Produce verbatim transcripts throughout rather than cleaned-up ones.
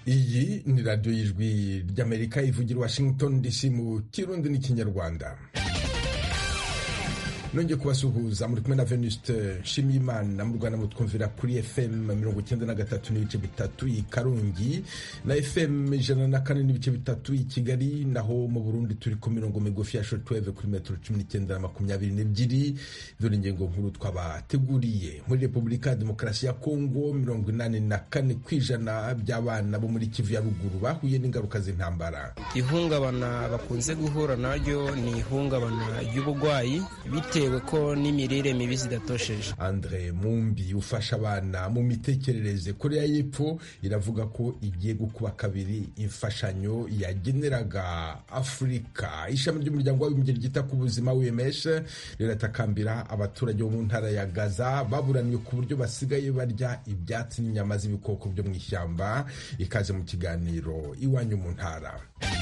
iyi ni radiyo y'ijwi ry'Amerika ivugira Washington D C mu Kirundi n'ikinyarwanda. Nongeye kubasuhuza muri kumwe na Venuste Nshimiyimana mu Rwanda mutwumvira kuri F M mirongo icyenda na gatatu n'ibice bitatu i Karongi na F M ijana na kane n'ibice bitatu i Kigali, naho mu Burundi turi ku mirongo migufi ya shortwave kuri metero cumi n'icyenda na makumyabiri n'ebyiri. Dore ingingo nkuru twabateguriye. Muri Repubulika ya Demokarasi ya Kongo mirongo inani na kane kw'ijana by'abana bo muri Kivu ya ruguru bahuye n'ingaruka z'intambara. Ihungabana bakunze guhura naryo ni ihungabana ry'ubugwayi bite ko n'imirire mibi zidatosheje. Andre Mumbi ufasha abana mu mitekerereze, Korea y'Epfo iravuga ko igiye gukuba kabiri imfashanyo yageneraga Afurika. Ishami ry'umuryango w'abibumbye ryita ku buzima W M S riratakambira abaturage bo mu ntara ya Gaza baburaniye ku buryo basigaye barya ibyatsi n'inyama z'ibikoko byo mu ishyamba. Ikaze mu kiganiro Iwanyu mu ntara.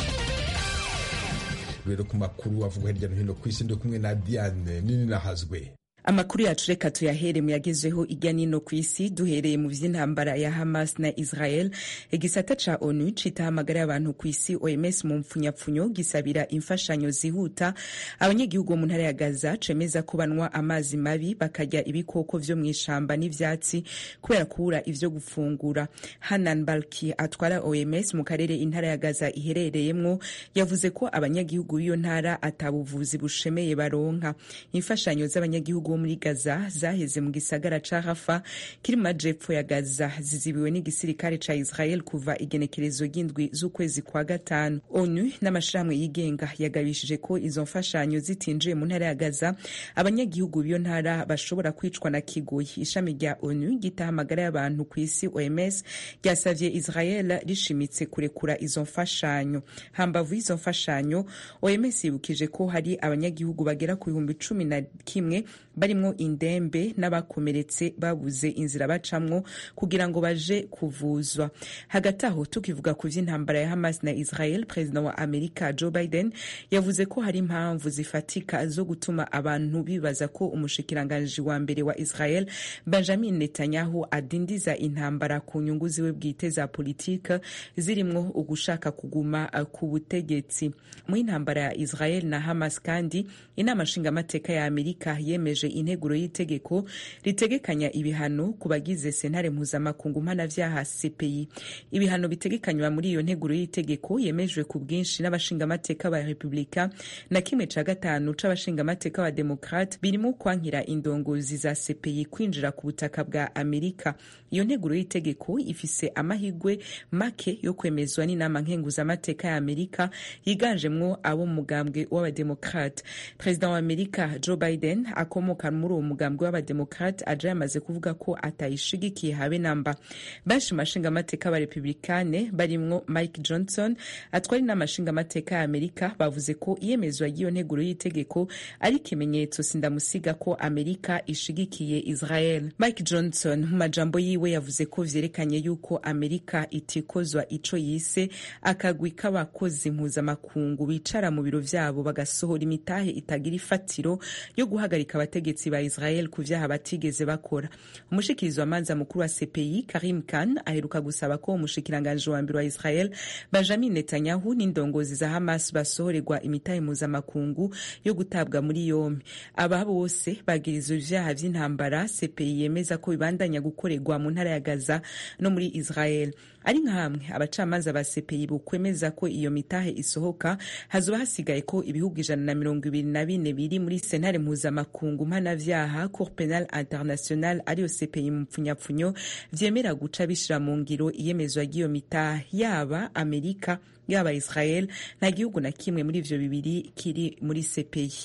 Rero ku makuru avuga hirya no hino ku isi, ndi kumwe na Diane nini nahazwe. Amakuru yacu reka tuyahere mu yagezeho irya nino ku isi, duhereye mu vy'intambara ya Hamas na Israel. Igisata ca ONU citahamagara abantu ku isi O M S mu mpfunyapfunyo gisabira imfashanyo zihuta abanyagihugu mu ntara ya Gaza, cemeza ko banwa amazi mabi bakarya ibikoko vyo mw'ishamba n'ivyatsi kubera kubura ivyo gufungura. Hanan Balki atwara O M S mu karere intara ya Gaza iherereyemwo yavuze ko abanyagihugu b'iyo ntara atabuvuzi bushemeye baronka. Imfashanyo z'abanyagihugu muri Gaza zaheze mu gisagara ca Rafa kiri mu majepfo ya Gaza zizibiwe n'igisirikare ca Israel kuva igenekerezo ry'indwi z'ukwezi kwa gatanu. ONU n'amashirahamwe yigenga yagabishije ko izo mfashanyo zitinjiye mu ntara ya Gaza abanyagihugu b'iyo ntara bashobora kwicwa na kigoyi. Ishami rya ONU gitahamagara y'abantu ku isi O M S ryasavye Israel rishimitse kurekura izo mfashanyo. Hambavu izo mfashanyo, O M S yibukije ko hari abanyagihugu bagera ku bihumbi cumi na kimwe barimwo indembe n'abakomeretse babuze inzira bacamwo kugira ngo baje kuvuzwa. Hagati aho tukivuga ku vy'intambara ya Hamas na Israel, Perezida wa Amerika Joe Biden yavuze ko hari impamvu zifatika zo gutuma abantu bibaza ko umushikiranganji wa mbere wa Israel Benjamin Netanyahu adindiza intambara ku nyungu ziwe bwite za politika zirimwo ugushaka kuguma ku butegetsi. Mu intambara ya Israel na Hamas kandi inama nshingamateka ya Amerika yemeje integuro y'itegeko ritegekanya ibihano ku bagize sentare mpuzamakungu mpanavyaha C P I. Ibihano bitegekanywa muri iyo nteguro y'itegeko yemejwe ku bwinshi n'abashingamateka ba Republika na kimwe ca gatanu c'abashingamateka ba Demokrate, birimo kwankira indongozi za C P I kwinjira ku butaka bwa Amerika. Iyo nteguro y'itegeko ifise amahigwe make yo kwemezwa n'inama nkenguzamateka ya Amerika yiganjemwo abo mu mugambwe w'abademokrate. Perezida wa Amerika Joe Biden akomoka muri uwo mugambwe w'abademokrate aje yamaze kuvuga ko atayishigikiye habe namba. Bashi mashinga amateka ba Republikane barimwo Mike Johnson atwari n'amashinga amateka ya Amerika bavuze ko iyemezwa y'iyo nteguro y'itegeko ari kimenyetso sindamusiga ko Amerika ishigikiye Israel. Mike Johnson mu majambo yiwe yavuze ko vyerekanye yuko Amerika itikozwa ico yise akagwi k'abakozi mpuzamakungu bicara mu biro vyabo bagasohora imitahe itagira ifatiro yo guhagarika abategetsi ba Israel ku vyaha batigeze bakora. Umushikirizi wa manza mukuru wa C P I Karim Khan aheruka gusaba ko umushikiranganje wa mbere wa Israel Benjamin Netanyahu n'indongozi za Hamas basohorerwa imitahe mpuzamakungu yo gutabwa muri yombi. Aba bose bagirizwa ivyaha vy'intambara C P I yemeza ko bibandanya gukorerwa mu ntara ya Gaza no muri Israel. Ari nka hamwe abacamanza ba C P I bukwemeza ko iyo mitahe isohoka, hazoba hasigaye ko ibihugu ijana na mirongo ibiri na bine biri muri sentare mpuzamakungu mpanavyaha Cour Penal International ariyo C P I mu mpfunyapfunyo vyemera guca bishira mu ngiro iyemezwa ry'iyo mitahe. Yaba Amerika yaba Israel, nta gihugu na kimwe muri ivyo bibiri kiri muri C P I.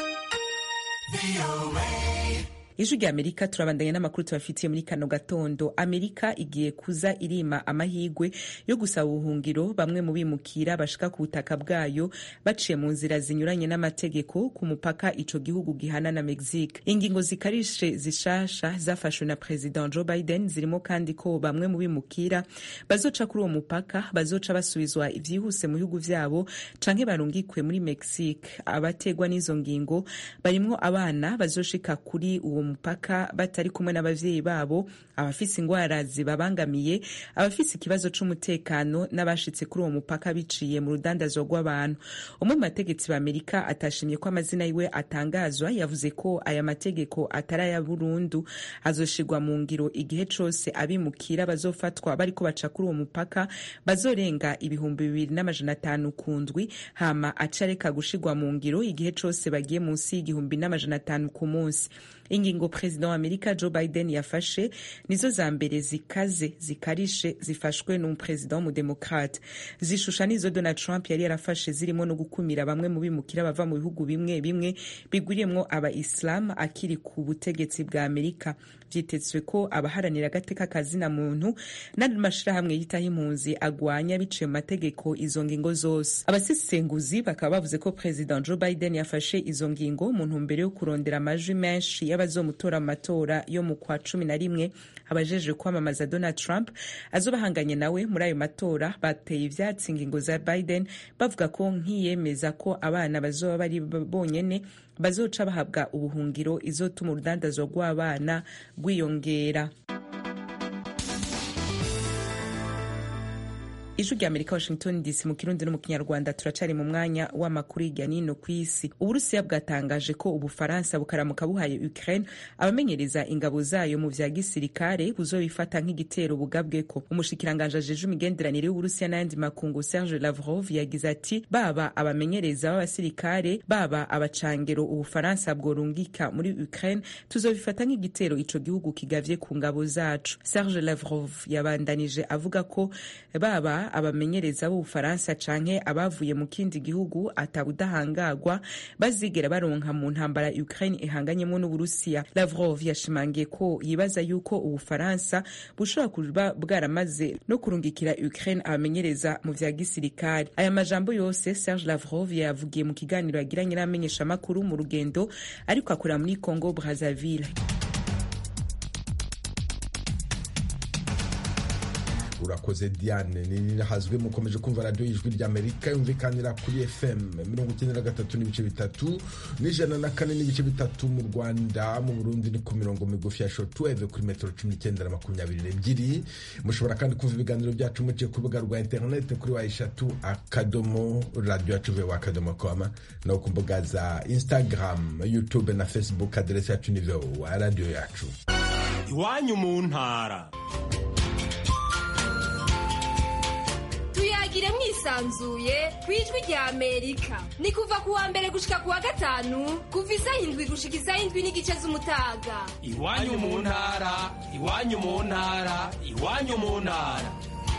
Ijwi rya Amerika turabandanya n'amakuru tubafitiye muri kano gatondo. Amerika igiye kuza irima amahigwe yo gusaba ubuhungiro bamwe mu bimukira bashika ku butaka bwayo baciye mu nzira zinyuranye n'amategeko ku mupaka ico gihugu gihana na Mexique. Ingingo zikarishe zishasha zafashwe na President Joe Biden zirimo kandi ko bamwe mu bimukira bazoca kuri uwo mupaka bazoca basubizwa ivyihuse mu bihugu vyabo canke barungikwe muri Mexique. Abategwa n'izo ngingo barimwo abana bazoshika kuri uwo mupaka batari kumwe n'abavyeyi babo, abafise ingwara zibabangamiye, abafise ikibazo c'umutekano n'abashitse kuri uwo mupaka biciye mu rudandazwa rw'abantu. Umwe mu bategetsi b'Amerika atashimye ko amazina yiwe atangazwa yavuze ko aya mategeko atari aya burundu, azoshirwa mu ngiro igihe cose abimukira bazofatwa bariko baca kuri uwo mupaka bazorenga ibihumbi bibiri n'amajana atanu ku ndwi, hama acareka gushirwa mu ngiro igihe cose bagiye munsi y'igihumbi n'amajana atanu ku munsi. Ingingo President wa Amerika Joe Biden yafashe nizo za mbere zikaze zikarishe zifashwe n'umupresident w'umudemokrate, zishusha nizo Donald Trump yari yarafashe zirimo no gukumira bamwe mu bimukira bava mu bihugu bimwe bimwe bigwiriyemwo aba Islam akiri ku butegetsi bwa Amerika. Vyitezwe ko abaharanira agateka kazina muntu n'amashirahamwe yitaho impunzi agwanya biciye mu mategeko izo ngingo zose. Abasesenguzi bakaba bavuze ko President Joe Biden yafashe izo ngingo mu ntumbero yo kurondera amajwi menshi y'abazomutora mu matora yo mu kwa cumi na rimwe. Abajejwe kwamamaza Donald Trump azobahanganye nawe muri ayo matora bateye ivyatsi ingingo za Biden bavuga ko nkiyemeza ko abana bazoba bari bonyene bazoca bahabwa ubuhungiro izotuma urudandazwa rw'abana rwiyongera. Ijwi rya Amerika, Washington D C, mu Kirundi no mu Kinyarwanda. Turacari mu mwanya w'amakuru hirya n'ino kw'isi. Uburusiya bwatangaje ko Ubufaransa bukaramuka buhaye Ukraine abamenyereza ingabo zayo mu vya gisirikare buzobifata nk'igitero bugabweko. Umushikiranganje ajeje imigenderanire y'Uburusiya n'ayandi makungu Serge Lavrov yagize ati baba abamenyereza b'abasirikare baba abacangero Ubufaransa bworungika muri Ukraine tuzobifata nk'igitero ico gihugu kigavye ku ngabo zacu. Serge Lavrov yabandanije avuga ko baba abamenyereza b'Ubufaransa canke abavuye mu kindi gihugu atabudahangagwa bazigera baronka mu ntambara Ukraine ihanganyemo n'Uburusiya. Lavrov yashimangiye ko yibaza yuko Ubufaransa bushobora kuba bwaramaze no kurungikira Ukraine abamenyereza mu vya gisirikare. Aya majambo yose Serge Lavrov yavugiye mu kiganiro yagiranye n'amenyesha makuru mu rugendo ariko akora muri Congo Brazzaville. Urakoze Diane. Ni hazwe mukomeje kumva radio y'Ijwi ry'Amerika yumvikanira kuri F M mirongo icyenda na gatatu n'ibice bitatu n'ijana na kane n'ibice bitatu mu Rwanda. Mu Burundi ni ku mirongo migufi ya shortwave kuri metero cumi n'icyenda na makumyabiri n'ebyiri. Mushobora kandi kumva ibiganiro byacu muciye ku rubuga rwa internet kuri wa eshatu akadomo radio yacu v akadomo com no ku mbuga za Instagram, YouTube na Facebook. Adresse yacu ni wa radio yacu. Iwanyu mu ntara. Tuyagire mwisanzuye kwijwi rya Amerika. Ni kuva ku wa mbere gushika ku wa gatanu kuva isaha indwi gushika isaha indwi n'igice z'umutaga. Iwanyu mu ntara, iwanyu mu ntara, iwanyu mu ntara.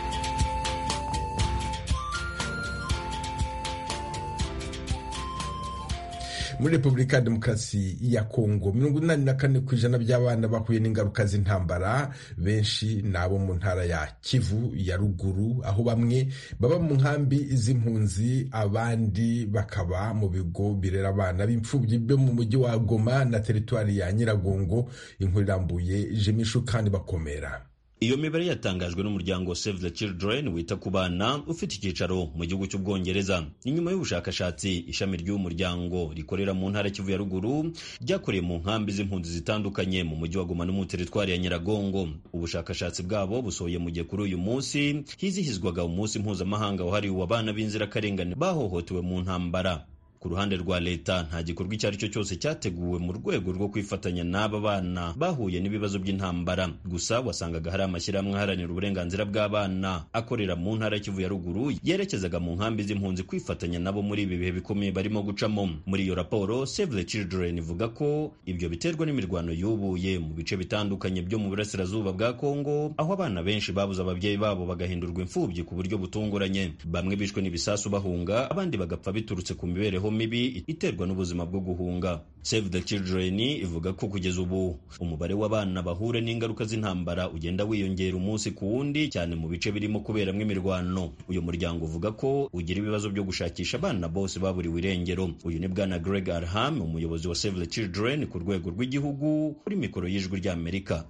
Muri Republika ya Demokarasi ya Kongo mirongo inani na kane ku ijana by'abana bahuye n'ingaruka z'intambara, benshi nabo mu ntara ya Kivu ya ruguru, aho bamwe baba mu nkambi z'impunzi abandi bakaba mu bigo birera abana b'imfubyi byo mu mujyi wa Goma na teritwari ya Nyiragongo. Inkuru irambuye Jemishu kandi bakomera. Iyo mibare yatangajwe n'umuryango Save the Children wita ku bana ufite icyicaro mu gihugu cy'Ubwongereza. Inyuma y'ubushakashatsi, ishami ry'uwo muryango rikorera mu ntara Kivu ya ruguru ryakoreye mu nkambi z'impunzi zitandukanye mu mujyi wa Goma no mu teritwari ya Nyiragongo. Ubushakashatsi bwabo busohoye mu gihe kuri uyu munsi hizihizwaga umunsi mpuzamahanga wahariwe abana b'inzirakarengane bahohotewe mu ntambara. Ku ruhande rwa leta nta gikorwa icyo ari cyo cyose cyateguwe mu rwego rwo kwifatanya n'aba bana bahuye n'ibibazo by'intambara. Gusa wasangaga hari amashyirahamwe aharanira uburenganzira bw'abana akorera mu ntara Kivu ya ruguru yerekezaga mu nkambi z'impunzi kwifatanya nabo muri ibi bihe bikomeye barimo gucamo. Muri iyo raporo Save the Children ivuga ko ibyo biterwa n'imirwano yubuye mu bice bitandukanye byo mu burasirazuba bwa Kongo, aho abana benshi babuze ababyeyi babo bagahindurwa imfubyi ku buryo butunguranye. Bamwe bishwe n'ibisasu bahunga, abandi bagapfa biturutse ku mibereho mibi iterwa n'ubuzima bwo guhunga. Save the Children ivuga ko kugeza ubu umubare w'abana bahure n'ingaruka z'intambara ugenda wiyongera umunsi ku wundi, cyane mu bice birimo kuberamwo imirwano. Uyu muryango uvuga ko ugira ibibazo byo gushakisha abana bose baburiwe irengero. Uyu ni bwana Greg Arham, umuyobozi wa Save the Children ku rwego rw'igihugu, kuri mikoro y'Ijwi ry'Amerika.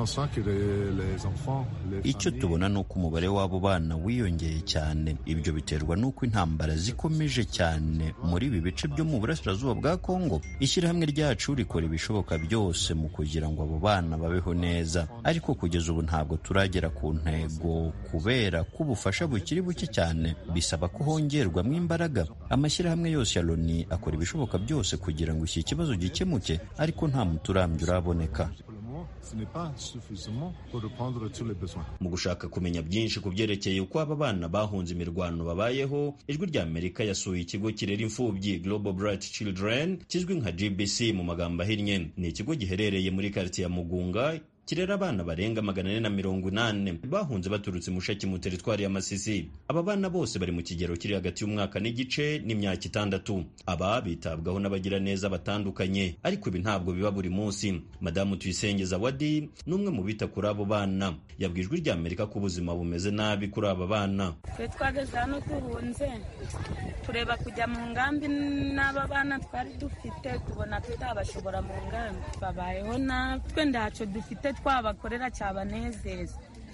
Icyo tubona ni uko umubare w'abo bana wiyongeye cyane. Ibyo biterwa n'uko intambara zikomeje cyane muri ibi bice byo mu burasirazuba bwa Kongo. ishyirahamwe ryacu rikora ibishoboka byose mu kugira ngo abo bana babeho neza, ariko kugeza ubu ntabwo turagera ku ntego kubera ko ubufasha bukiri buke cyane, bisaba ko hongerwamo imbaraga. Amashyirahamwe yose ya Loni akora ibishoboka byose kugira ngo iki kibazo gikemuke, ariko nta muti urambye uraboneka. Mu gushaka kumenya byinshi ku byerekeye uko aba bana bahunze imirwano babayeho, ijwi rya Amerika yasuye ikigo kirera imfubyi Global Bright Children kizwi nka G B C mu magambo ahinnye. Ni ikigo giherereye muri quartier ya Mugunga, kirera abana barenga magana ane na mirongo inani bahunze baturutse Mushaki mu teritwari ya Masisi. Aba bana bose bari mu kigero kiri hagati y'umwaka n'igice n'imyaka itandatu. Aba bitabwaho n'abagira neza batandukanye, ariko ibi ntabwo biba buri munsi. Madamu Tuyisenge Zawadi n'umwe mu bita kuri abo bana yabwijwe rya Amerika ko ubuzima bumeze nabi kuri aba bana. Twe twageze hano tuhunze tureba kujya mu ngambi, n'aba bana twari dufite tubona tutabashobora mu ngambi, babayeho natwe ndaco dufite twabakorera cyabanezeza.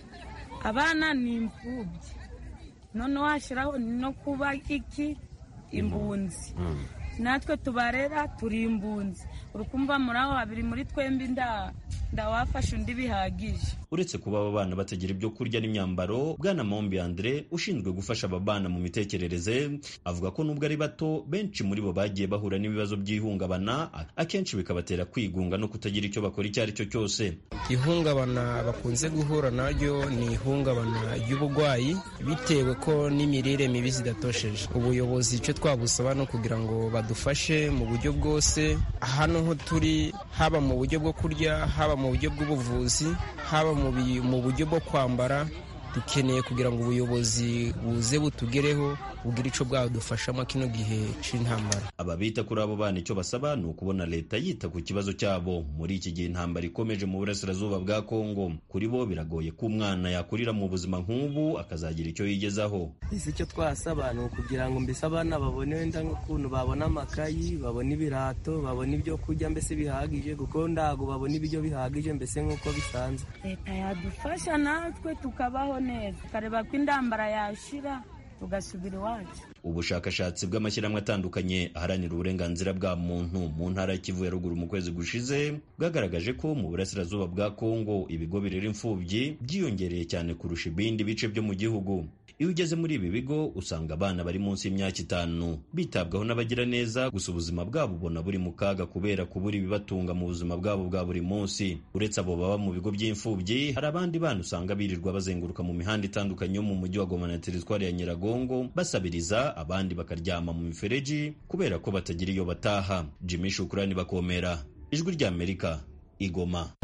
Abana ni imfubyi, none washiraho no kuba iki imbunzi, natwe tubarera turi imbunzi. Urukumva muri aho babiri muri twembi nda ndawafasha undi bihagije. Uretse kuba aba bana batagira ibyo kurya n'imyambaro, Bwana Mombi Andre ushinzwe gufasha aba bana mu mitekerereze avuga ko nubwo ari bato, benshi muri bo bagiye bahura n'ibibazo by'ihungabana, akenshi bikabatera kwigunga no kutagira icyo bakora icyo ari cyo cyose. Ihungabana bakunze guhura naryo ni ihungabana ry'ubugwayi bitewe ko n'imirire mibi zidatosheje. Ubuyobozi icyo twabusaba no kugira ngo badufashe mu buryo bwose, hano ho turi, haba mu buryo bwo kurya, haba mu buryo bw'ubuvuzi, haba mu buryo bwo kwambara. Dukeneye kugira ngo ubuyobozi buze butugereho bugira ico bwadufashamo kino gihe c'intambara. Aba bita kuri abo bana icyo basaba ni ukubona leta yita ku kibazo cyabo muri iki gihe intambara ikomeje mu burasirazuba bwa Kongo. Kuri bo biragoye ko umwana yakurira mu buzima nk'ubu akazagira icyo yigezaho. Isi icyo twasaba ni ukugira ngo mbese abana babone wenda nk'ukuntu babona amakayi, babona ibirato, babona ibyo kurya mbese bihagije, kuko ndago babona ibyo bihagije mbese nk'uko bisanzwe. Leta yadufasha natwe tukabaho neza, kareba ko indambara yashira tugasubira iwacu. Ubushakashatsi bw'amashyirahamwe atandukanye aharanira uburenganzira bwa muntu mu ntara ya Kivu ya ruguru mu kwezi gushize bwagaragaje ko mu burasirazuba bwa Kongo ibigo birera imfubyi byiyongereye cyane kurusha ibindi bice byo mu gihugu. Iyo ugeze muri ibi bigo usanga abana bari munsi y'imyaka itanu bitabwaho n'abagira neza, gusa ubuzima bwabo ubona buri mu kaga kubera kubura ibibatunga mu buzima bwabo bwa buri munsi. Uretse abo baba mu bigo by'imfubyi, hari abandi bana usanga birirwa bazenguruka mu mihanda itandukanye yo mu mujyi wa Goma na teritwari ya Nyiragongo basabiriza, abandi bakaryama mu mifereji kubera ko batagira iyo bataha. Jimmy Shukrani Bakomera, Ijwi rya Amerika, Igoma.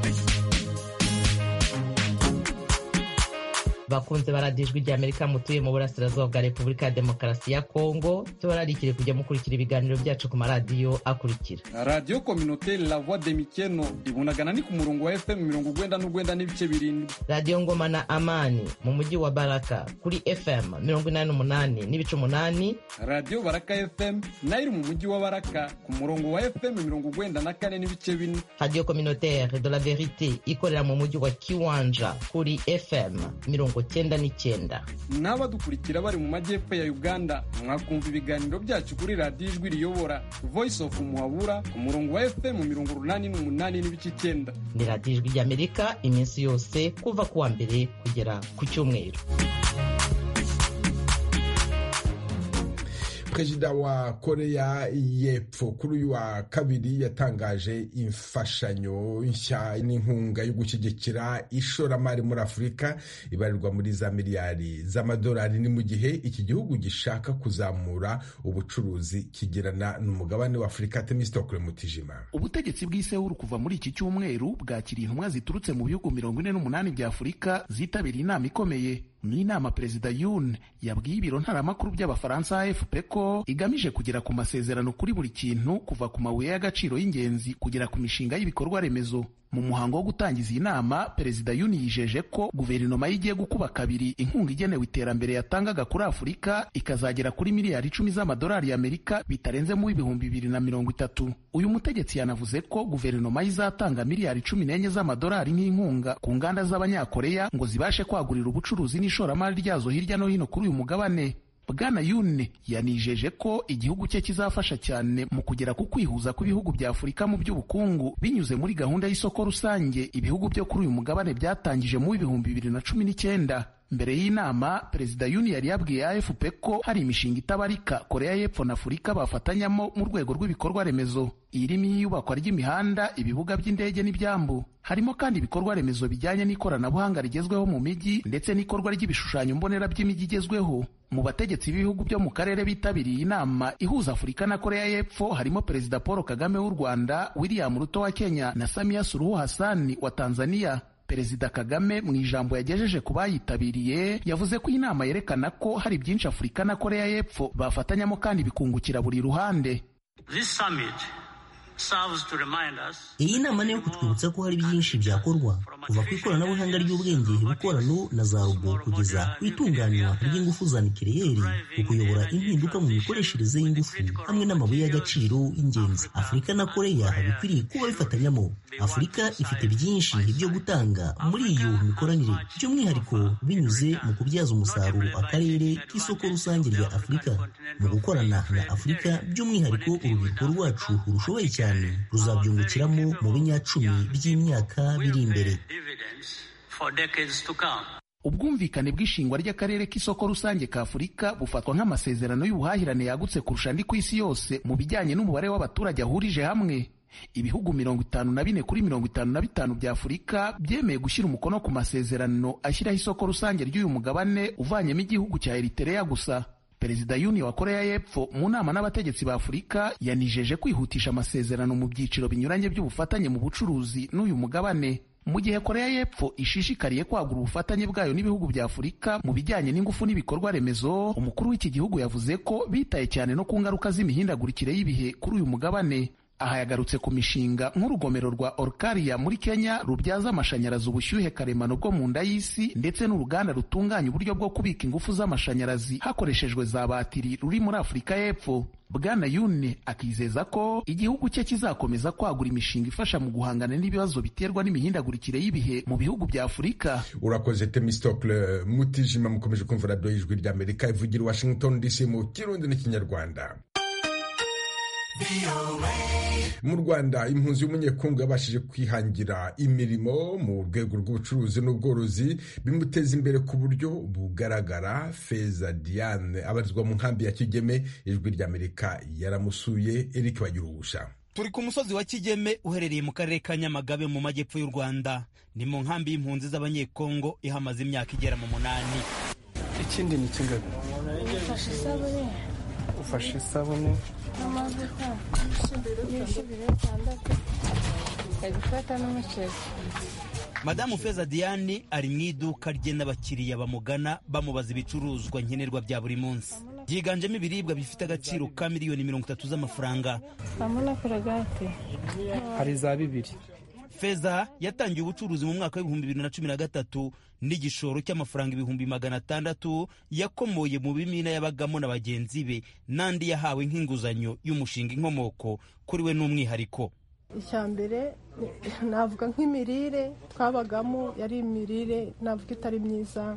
Bakunze baradijwi rya Amerika mutuye mu burasirazuba bwa Repubulika ya Demokarasi ya Kongo, tubararikire kujya mukurikira ibiganiro byacu ku maradiyo akurikira: Radio Communautaire La Voix de Mikeno ibunagana ni ku murongo wa F M mirongo ugwenda n'ugwenda n'ibice birindwi. Radio Ngoma na Amani mu mujyi wa Baraka kuri F M mirongo inani n'umunani n'ibice umunani. Radio Baraka F M nayo mu mujyi wa Baraka ku murongo wa F M mirongo ugwenda na kane n'ibice bine. Radio Communautaire de la Verite ikorera mu mujyi wa Kiwanja kuri F M mirongo cyenda n'icyenda. N'abadukurikira bari mu majyepfo ya Uganda mwakumva ibiganiro byacu kuri Radio Ijwi Riyobora Voice of Muhabura ku murongo wa F M mirongo urunani n'umunani n'ibice icyenda. Ni Radio Ijwi ry'Amerika iminsi yose kuva kuwa mbere kugera ku cyumweru. Perezida wa Korea y'Epfo kuri uyu wa kabiri yatangaje imfashanyo nshya n'inkunga yo gushyigikira ishoramari muri Afurika ibarirwa muri za miliyari z'amadolari. Ni mu gihe iki gihugu gishaka kuzamura ubucuruzi kigirana n'umugabane wa Afurika. Temistokle Mutijima. Ubutegetsi bw'Isewuru kuva muri iki cyumweru bwakiriye intumwa ziturutse mu bihugu mirongo ine n'umunani bya Afurika zitabiriye inama ikomeye. Ni inama Perezida Yoon yabwiye ibiro ntaramakuru by'Abafaransa A F P ko igamije kugera ku masezerano kuri buri kintu kuva ku mabuye y'agaciro y'ingenzi kugera ku mishinga y'ibikorwa remezo. Mu muhango wo gutangiza iyi nama, Perezida Yoon yijeje ko guverinoma ye igiye gukuba kabiri inkunga igenewe iterambere yatangaga kuri Afurika ikazagera kuri miliyari icumi z'amadolari y'Amerika bitarenze mu ibihumbi bibiri na mirongo itatu. Uyu mutegetsi yanavuze ko guverinoma izatanga miliyari cumi n'enye z'amadolari nk'inkunga ku nganda z'Abanyakoreya ngo zibashe kwagurira ubucuruzi n'ishoramari ryazo hirya no hino kuri uyu mugabane. Bwana Yune yanijeje ko igihugu cye kizafasha cyane mu kugera ku kwihuza kw'ibihugu bya Afurika mu by'ubukungu binyuze muri gahunda y'isoko rusange ibihugu byo kuri uyu mugabane byatangije mu ibihumbi bibiri na cumi n'icyenda. Mbere y'inama, Perezida Yune yari yabwiye A F P ko hari imishinga itabarika Korea y'Epfo na Afurika bafatanyamo mu rwego rw'ibikorwa remezo, irimo iyubakwa ry'imihanda, ibibuga by'indege n'ibyambu. Harimo kandi ibikorwa remezo bijyanye n'ikoranabuhanga rigezweho mu mijyi ndetse n'ikorwa ry'ibishushanyo mbonera by'imijyi igezweho. Mu bategetsi b'ibihugu byo mu karere bitabiriye inama ihuza Afurika na Korea y'Epfo harimo Perezida Paul Kagame w'u Rwanda, William Ruto wa Kenya na Samia Suluhu Hassan wa Tanzania. Perezida Kagame mu ijambo yagejeje ku bayitabiriye yavuze ko inama yerekana ko hari byinshi Afurika na Korea y'Epfo bafatanyamo kandi bikungukira buri ruhande. This summit iyi nama ni yo kutwibutsa ko hari byinshi byakorwa kuva ku ikoranabuhanga ry'ubwenge bukorano na za robo kugeza ku itunganywa ry'ingufu za nikireyeri, ukuyobora impinduka mu mikoreshereze y'ingufu hamwe n'amabuye y'agaciro y'ingenzi. Afurika na Korea bikwiriye kuba bifatanyamo. Afurika ifite byinshi byo gutanga muri iyo mikoranire, by'umwihariko binyuze mu kubyaza umusaruro akarere k'isoko rusange rya Afurika. Mu gukorana na Afurika, by'umwihariko urubyiruko rwacu rushoboye cyane ruzabyungukiramo mu binyacumi by'imyaka biri imbere. Ubwumvikane bw'ishingwa ry'akarere k'isoko rusange ka Afurika bufatwa nk'amasezerano y'ubuhahirane yagutse kurusha andi ku isi yose mu bijyanye n'umubare w'abaturage ahurije hamwe. Ibihugu mirongo itanu na bine kuri mirongo itanu na bitanu bya Afurika byemeye gushyira umukono ku masezerano ashyiraho isoko rusange ry'uyu mugabane uvanyemo igihugu cya Eritrea gusa. Perezida Yune wa Korea y'Epfo mu nama n'abategetsi ba Afurika yanijeje kwihutisha amasezerano mu byiciro binyuranye by'ubufatanye mu bucuruzi n'uyu mugabane. Mu gihe Korea y'Epfo ishishikariye kwagura ubufatanye bwayo n'ibihugu bya Afurika mu bijyanye n'ingufu n'ibikorwa remezo, umukuru w'iki gihugu yavuze ko bitaye cyane no ku ngaruka z'imihindagurikire y'ibihe kuri uyu mugabane. Aha yagarutse ku mishinga nk'urugomero rwa Olkaria muri Kenya rubyaza amashanyarazi ubushyuhe karemano bwo mu nda y'isi ndetse n'uruganda rutunganya uburyo bwo kubika ingufu z'amashanyarazi hakoreshejwe za batiri ruri muri Afurika y'Epfo. Bwana Yune akizeza ko igihugu cye kizakomeza kwagura imishinga ifasha mu guhangana n'ibibazo biterwa n'imihindagurikire y'ibihe mu bihugu bya Afurika. Urakoze Temistocle Mutijima. Mukomeje kumva radio y'Ijwi ry'Amerika ivugira Washington D C mu Kirundi n'Ikinyarwanda. Mu Rwanda, impunzi y'umunyekongo yabashije kwihangira imirimo mu rwego rw'ubucuruzi n'ubworozi bimuteza imbere ku buryo bugaragara. Feza Diane abarizwa mu nkambi ya Kigeme, Ijwi ry'Amerika yaramusuye. Eric Bagirubusha. Turi ku musozi wa Kigeme uherereye mu karere ka Nyamagabe mu majyepfo y'u Rwanda. Ni mu nkambi y'impunzi z'abanyekongo ihamaze imyaka igera mu munani. Ikindi ni kingabe? Ufashe isabune. Ufashe isabune. Amavuta. Yishibire tandatu. Kabifata n'umuceri. Madamu Feza Diane ari mu iduka rye n'abakiriya bamugana bamubaza ibicuruzwa nkenerwa bya buri munsi. Byiganjemo ibiribwa bifite agaciro ka miliyoni mirongo itatu z'amafaranga. Amuna kuragate. Hari za bibiri. Feza yatangiye ubucuruzi mu mwaka w'ibihumbi bibiri na cumi na gatatu n'igishoro cy'amafaranga ibihumbi magana atandatu yakomoye mu bimina yabagamo na bagenzi be n'andi yahawe nk'inguzanyo y'umushinga inkomoko kuri we n'umwihariko. Icyambere navuga nk'imirire twabagamo yari imirire navuga itari myiza,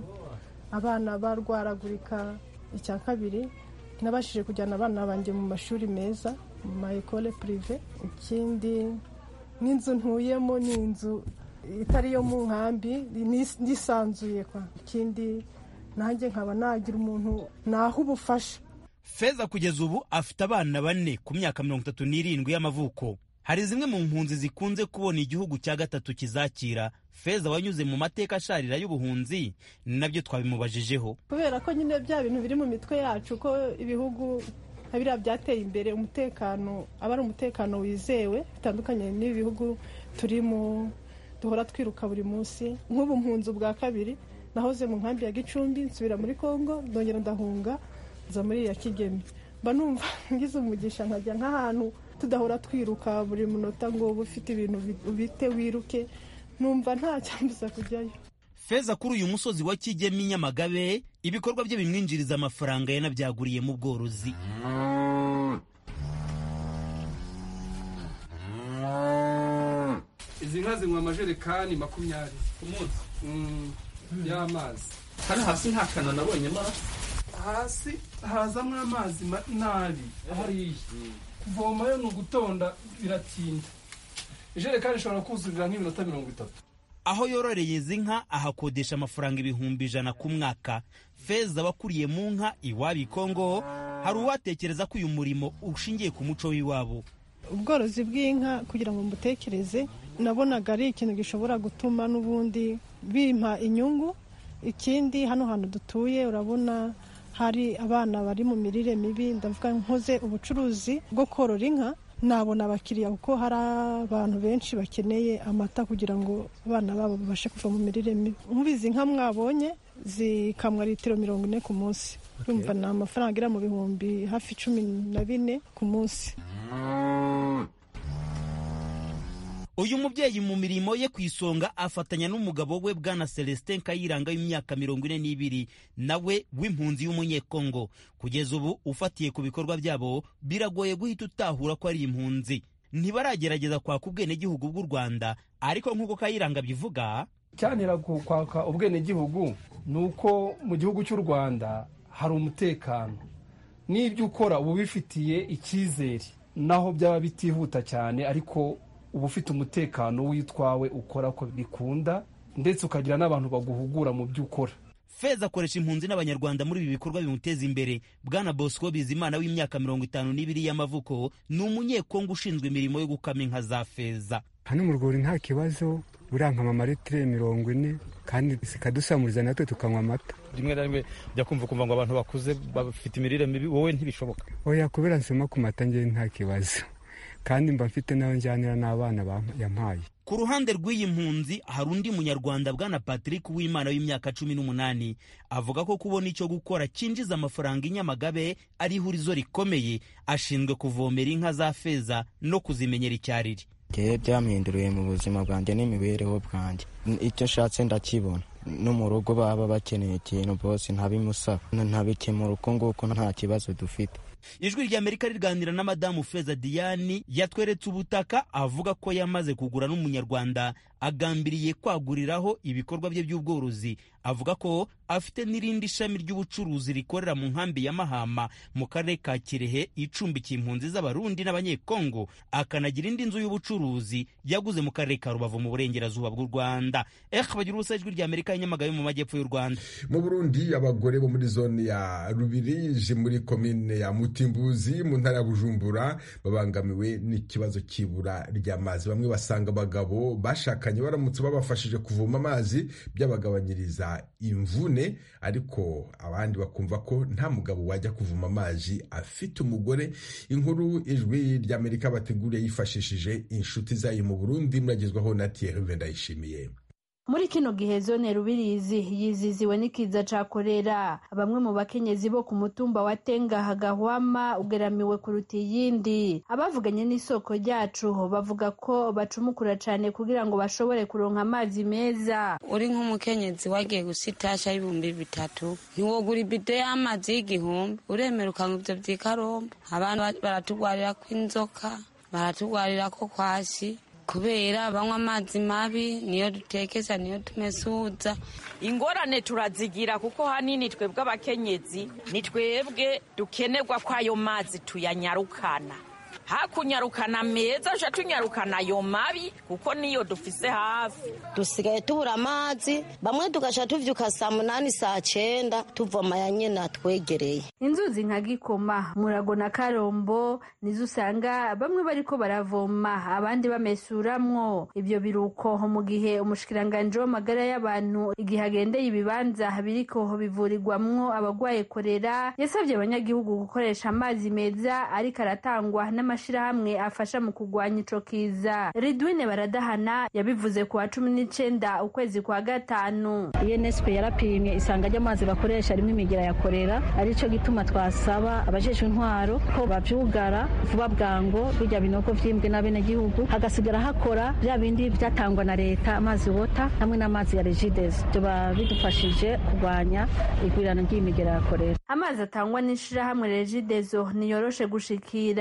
abana barwaragurika. Icya kabiri nabashije kujyana abana banjye mu mashuri meza mu ma école privé. Ikindi n'inzu ntuyemo ni inzu itari yo mu nkambi nisanzuye kwa. Ikindi nanjye nkaba nagira umuntu naho ubufasha. Feza kugeza ubu afite abana bane ku myaka mirongo itatu n'irindwi y'amavuko. Hari zimwe mu mpunzi zikunze kubona igihugu cya gatatu kizakira. Feza wanyuze mu mateka asharira y'ubuhunzi nabyo twabimubajijeho. Kubera ko nyine bya bintu biri mu mitwe yacu ko ibihugu abira byateye imbere, umutekano aba ari umutekano wizewe bitandukanye n'ibihugu turimo duhora twiruka buri munsi. Nk'ubu mpunzi bwa kabiri nahoze mu nkambi ya Gicumbi nsubira muri Kongo ndongera ndahunga nza muri ya Kigeme. Mba numva ngize umugisha nkajya nk'ahantu tudahora twiruka buri munota ngo ufite ibintu ubite wiruke, numva nta cyambuza kujyayo. Feza kuri uyu musozi wa Kigeme Nyamagabe ibikorwa bye bimwinjiriza amafaranga yanabyaguriye mu bworozi. Izi nka zinywa amajerekani makumyabiri ku munsi y'amazi. Hano hasi nta kana nabonye mara. hasi hazamwo amazi nabi hariya kuvomayo ni ugutonda biratinda ijerekani ishobora kuzurira nk'iminota mirongo itatu. aho yororeye izi nka ahakodesha amafaranga ibihumbi ijana ku mwaka. Feza wakuriye mu nka iwabo i Kongo hari uwatekereza ko uyu murimo ushingiye ku muco w'iwabo. ubworozi bw'inka kugira ngo mbutekereze nabonaga ari ikintu gishobora gutuma n'ubundi bimpa inyungu. Ikindi hano hantu dutuye urabona hari abana bari mu mirire mibi, ndavuga nkoze ubucuruzi bwo korora inka nabona abakiriya kuko hari abantu benshi bakeneye amata kugira ngo abana babo babashe kuva mu mirire mibi. Mubizi inka mwabonye zikamwa litiro mirongo ine ku munsi. Urumva ni amafaranga agera mu bihumbi hafi cumi na bine ku munsi. Uyu mubyeyi mu mirimo ye ku isonga afatanya n'umugabo we Bwana Celestin Kayiranga w'imyaka mirongo ine n'ibiri nawe w'impunzi y'umunyekongo. Kugeza ubu ufatiye ku bikorwa byabo biragoye guhita utahura ko ari impunzi. Ntibaragerageza kwaka ubwenegihugu bw'u Rwanda, ariko nk'uko Kayiranga bivuga cyanira kwaka ubwenegihugu nuko mu gihugu cy'u Rwanda hari umutekano n'ibyo ukora ubu bifitiye icyizere, naho byaba bitihuta cyane ariko uba ufite umutekano witwawe ukora ko bikunda, ndetse ukagira n'abantu baguhugura mu byo ukora. Feza akoresha impunzi n'abanyarwanda muri ibi bikorwa bimuteza imbere. Bwana Bosco Bizimana w'imyaka mirongo itanu n'ibiri y'amavuko ni umunyekongo ushinzwe imirimo yo gukama inka za Feza. Hano mu rwuri nta kibazo, urankama amaritire mirongo ine kandi zikadusamuriza natwe tukanywa amata. Rimwe na rimwe ujya kumva kumva ngo abantu bakuze bafite imirire mibi, wowe ntibishoboka? Oya, kubera nsoma ku mata njye nta kibazo, kandi mba mfite nayo njyanira n'abana yampaye. Ku ruhande rw'iyi mpunzi hari undi munyarwanda Bwana Patrick w'Imana w'imyaka cumi n'umunani avuga ko kubona icyo gukora cyinjiza amafaranga inyamagabe ari ihurizo rikomeye. Ashinzwe kuvomera inka za Feza no kuzimenyera icyariri. Gihe byampinduriye mu buzima bwanjye n'imibereho bwanjye, icyo nshatse ndakibona. No mu rugo baba bakeneye ikintu bose ntabimusaba, ntabikemura uko nguko, nta kibazo dufite. Ijwi ry'Amerika riganira na Madamu Feza Diane yatweretse ubutaka avuga ko yamaze kugura n'umunyarwanda agambiriye kwaguriraho ibikorwa bye by'ubworozi. Avuga ko afite n'irindi shami ry'ubucuruzi rikorera mu nkambi ya Mahama mu karere ka Kirehe icumbikiye impunzi z'abarundi n'abanyekongo, akanagira indi nzu y'ubucuruzi yaguze mu karere ka Rubavu mu burengerazuba bw'u Rwanda. Eh bagira ubusa ijwi ry'Amerika Nyamagabe mu majyepfo y'u Rwanda. Mu Burundi abagore bo muri zone ya Rubirije muri komine ya Mutimbuzi mu ntara ya Bujumbura babangamiwe n'ikibazo cy'ibura ry'amazi. Bamwe basanga abagabo bashakanye baramutse babafashije kuvoma amazi byabagabanyiriza imvune, ariko abandi bakumva ko nta mugabo wajya kuvoma amazi afite umugore. Inkuru ijwi ry'Amerika bateguriye yifashishije inshuti zayo mu Burundi muragezwaho na Thierry Vendayishimiye. Muri kino gihe zone Rubirizi yiziziwe n'ikiza ca kolera. Bamwe mu bakenyezi bo ku mutumba wa Tenga Hagahwama ugeramiwe kuruta iyindi. Abavuganye n'isoko ryacu bavuga ko bacumukura cane kugira ngo bashobore kuronka amazi meza. Uri nk'umukenyezi wagiye gusitasha ibihumbi bitatu, ntiwogura ibido y'amazi y'igihumbi, uremera ukanywa ivyo vy'ikarombo. Abantu baratugwarira ko inzoka, baratugwarira ko kwashi kubera banywa amazi mabi, niyo dutekeza niyo tumesuza. Ingorane turazigira kuko hanini twebwe abakenyezi ni twebwe dukenerwa ko ayo mazi tuyanyarukana. Hakunyarukana meza uca tunyarukana ayo mabi kuko niyo dufise hafi. Dusigaye tubura amazi, bamwe tugasha tuvyuka saa munani saa cenda tuvoma ya nyina twegereye. Inzuzi nka Gikoma, Murago na Karombo nizo usanga bamwe bariko baravoma abandi bamesuramwo. Ibyo biruko mu gihe umushikiranganje w'amagara y'abantu igihe agendeye ibibanza biriko bivurirwamwo abagwaye kolera yasabye abanyagihugu gukoresha amazi meza ariko aratangwa n'amashirahamwe afasha mu kugwanya ico kiza. Ridwine Baradahana yabivuze ku wa cumi n'icenda ukwezi kwa gatanu. I N S P yarapimye isanga ry'amazi bakoresha rimwe imigera ya kolera, arico gituma twasaba abajejwe intwaro ko bavyugara vuba bwango bijya binoko vyimbwe n'abenegihugu, hagasigara hakora bya bindi byatangwa na leta, amazi wota hamwe n'amazi ya Regides. Byo bidufashije kugwanya igwirana ry'imigera ya kolera. Amazi atangwa n'ishirahamwe Regideso niyoroshe gushikira. Abanya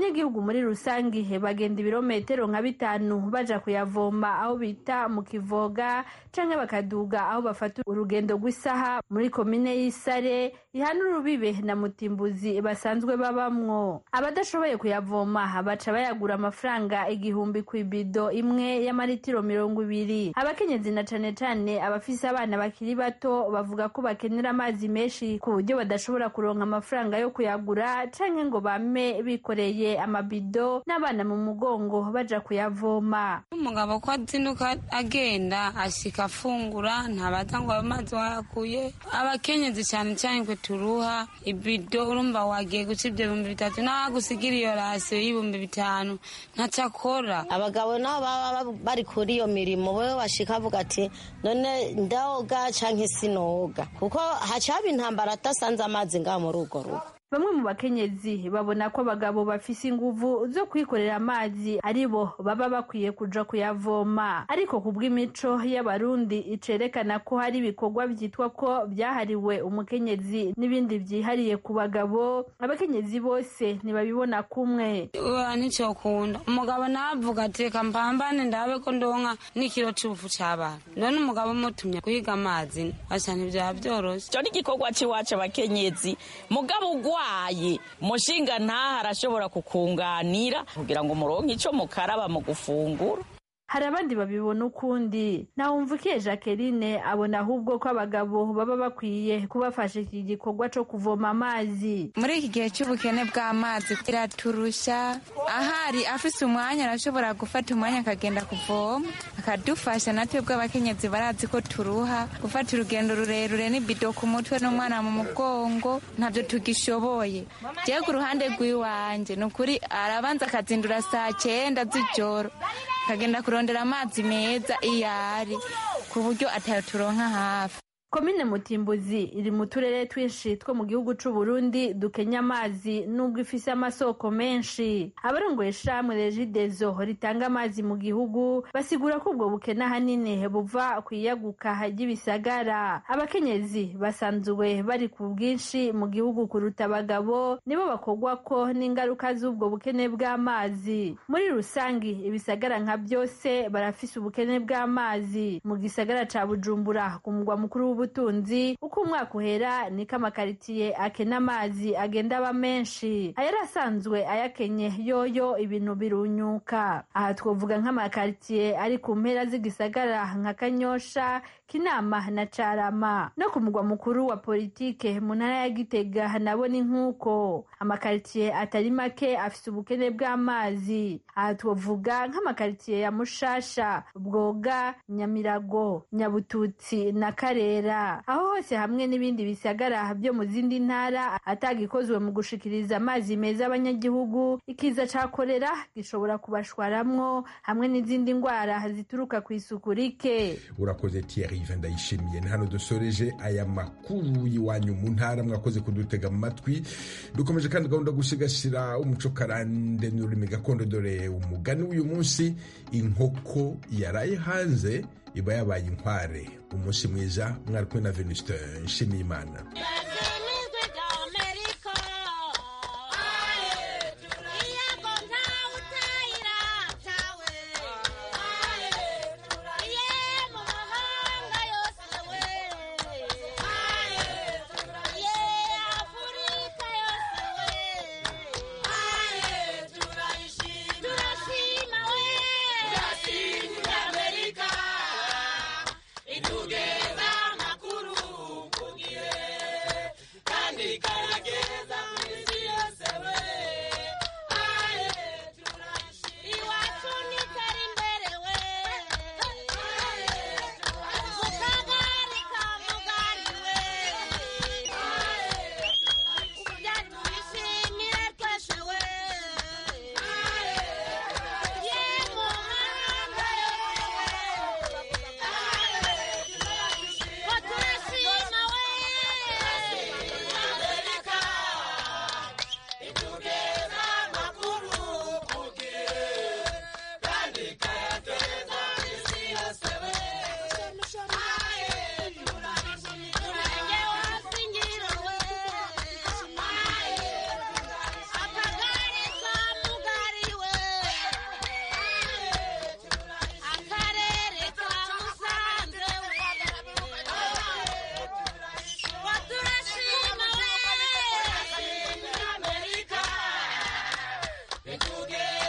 abanyagihugu muri rusange bagenda ibirometero nka bitanu baja kuyavoma aho bita mu Kivoga canke bakaduga aho bafata urugendo rw'isaha muri komine y'Isare ihana urubibe na Mutimbuzi basanzwe babamwo. Abadashoboye kuyavoma baca bayagura amafaranga igihumbi ku ibido imwe y'amaritiro mirongo ibiri. Abakenyezi na cane cane abafise abana bakiri bato bavuga ko bakenera amazi menshi ku buryo badashobora kuronka amafaranga yo kuyagura canke ngo bame bikoreye amabido n'abana mu mugongo baja kuyavoma. Umugabo ko azinduka agenda ashika afungura ntabaza ngo amazi wayakuye. Abakenyezi cyane cyane kwe turuha ibido urumva wagiye guca ibyo bihumbi bitatu nagusigira iyo rasiyo y'ibihumbi bitanu ntacakora. Abagabo nabo baba bari kuri iyo mirimo wewe washika avuga ati none ndaoga canke sinoga kuko hacaba intambara atasanze amazi ngaho muri urwo rugo. Bamwe mu bakenyezi babona ko abagabo bafise inguvu zo kwikorera amazi aribo baba bakwiye kuja kuyavoma, ariko kubw'imico y'abarundi icerekana ko hari ibikorwa vyitwa ko byahariwe umukenyezi n'ibindi vyihariye ku bagabo. Abakenyezi bose ntibabibona kumwe. Nico kunda umugabo navuga ati reka mpambane ndabe ko ndonka n'ikiro c'ubufu c'abana. None umugabo mutumye kuhiga amazi asa ntivyaba vyoroshe. Cyo ni gikorwa ciwacu abakenyezi mugabo ugwa aye mushinga ntaha arashobora kukunganira kugira ngo muronke ico mukaraba mu gufungura. Hari abandi babibona ukundi. Nawumvukiye Jacqueline abona ahubwo ko abagabo baba bakwiye kubafasha iki gikorwa cyo kuvoma amazi. Muri iki gihe cy'ubukene bw'amazi kiraturusha, ahari afise umwanya arashobora gufata umwanya akagenda kuvoma akadufasha. Natwe bw'abakenyezi barazi ko turuha gufata urugendo rurerure n'ibido ku mutwe n'umwana mu mugongo ntabyo tugishoboye. Je ku ruhande rw'iwanje nukuri arabanza akazindura saa cyenda z'ijoro kagenda kurondera amazi meza iyari ku buryo ataturonka hafi. Komine Mutimbuzi iri mu turere twinshi two mu gihugu c'u Burundi dukenya amazi nubwo ifise amasoko menshi. Abarongoye shamwe Regideso ritanga amazi mu gihugu basigura ko ubwo bukena hanini buva kwiyaguka ry'ibisagara. Abakenyezi basanzwe bari ku bwinshi mu gihugu kuruta abagabo, nibo bakogwa ko n'ingaruka z'ubwo bukene bw'amazi. Muri rusangi ibisagara nka byose barafise ubukene bw'amazi. Mu gisagara ca Bujumbura ku mugwa mukuru ubutunzi uko umwaka uhera niko amakaritiye akena amazi agenda aba menshi. Ayarasanzwe ayakenye yoyo ibintu birunyuka. Aha twovuga nk'amakaritiye ari ku mpera z'igisagara nka Kanyosha, Kinama na Carama. No ku mugwa mukuru wa politike mu ntara ya Gitega nabo ni nk'uko. Amakaritiye atari make afise ubukene bw'amazi. Aha twovuga nk'amakaritiye ya Mushasha, Bwoga, Nyamirago, Nyabututsi na Karera. Aho hose hamwe n'ibindi bisagara byo mu zindi ntara atagikozwe mu gushikiriza amazi meza abanyagihugu, ikiza ca kolera gishobora kubashwaramwo hamwe n'izindi ngwara zituruka ku isuku rike. Urakoze Thierry Vendayishimiye. Ni hano dusoreje aya makuru y'iwanyu mu ntara. Mwakoze kudutega mu matwi. Dukomeje kandi gahunda gushigashira umuco karande n'ururimi gakondo. Dore umugani w'uyu munsi: inkoko yaraye hanze iba yabaye inkware. Umunsi mwiza. Mwari kumwe na Venuste Nshimiyimana.